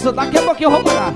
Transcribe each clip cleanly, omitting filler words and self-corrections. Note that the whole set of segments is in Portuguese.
isso, daqui a pouquinho eu vou parar.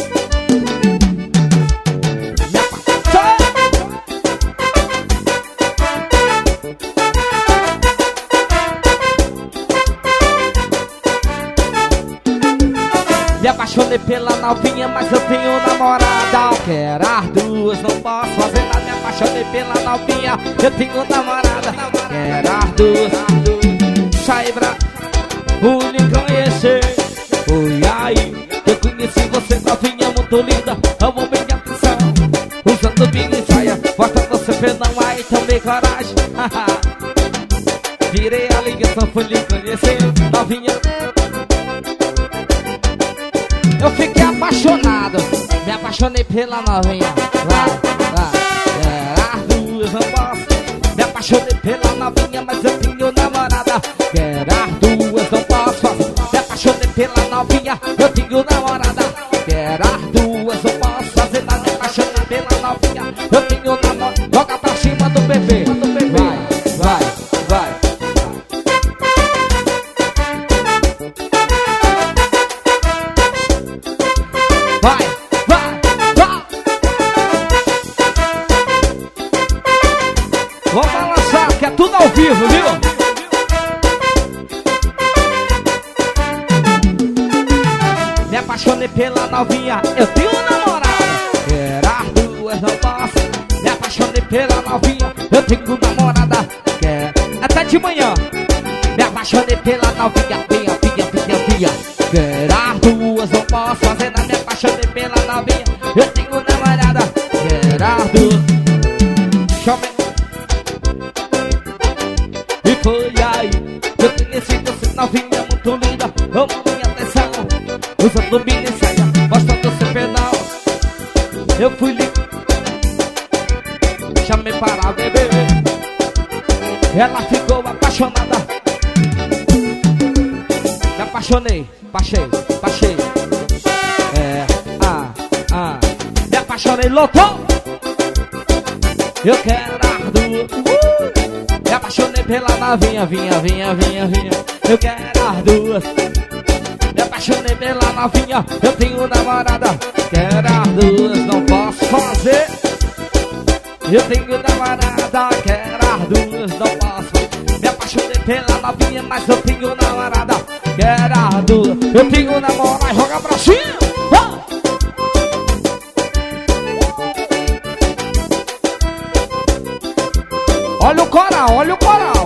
Me apaixonei pela novinha, mas eu tenho namorada. Quero as duas, não posso fazer nada. Me apaixonei pela novinha, eu tenho namorada. Quero as duas, saí pra lhe conhecer. Oi, aí, eu conheci você, novinha muito linda. Amo bem de atenção, usando minha saia, botando seu pedão aí, tomei coragem. Virei a ligação, fui lhe conhecer, novinha. Eu fiquei apaixonado, me apaixonei pela novinha. As duas não posso. Me apaixonei pela novinha, mas eu tenho namorada. Quero as duas, não posso. Me apaixonei pela novinha, eu tenho namorada. Quero as duas, não posso fazer nada. Me apaixonei pela novinha, eu tenho namorada. Joga pra cima do bebê. Vai. Vamos balançar, que é tudo ao vivo, viu? Me apaixonei pela novinha, eu tenho namorada. Quero as duas, não posso. Me apaixonei pela novinha, eu tenho namorada. Quero até de manhã. Me apaixonei pela novinha, vinha. Quero as duas, não posso fazer nada. Me apaixonei pela novinha, eu tenho namorada. Quero as duas. Chame. E foi aí, eu conheci você, novinha muito linda. Amo minha atenção, usando minha saia, gostando do seu pedal. Eu fui lhe chamei para beber. Ela ficou apaixonada. Me apaixonei, passei. Me apaixonei, lotou. Eu quero as duas. Me apaixonei pela novinha, vinha. Eu quero as duas. Me apaixonei pela novinha, eu tenho namorada. Quero as duas, não posso fazer. Eu tenho namorada, quero as duas, não posso. Me apaixonei pela novinha, mas eu tenho namorada. Quero as duas, eu tenho namorada. Joga pra cima. Olha o coral.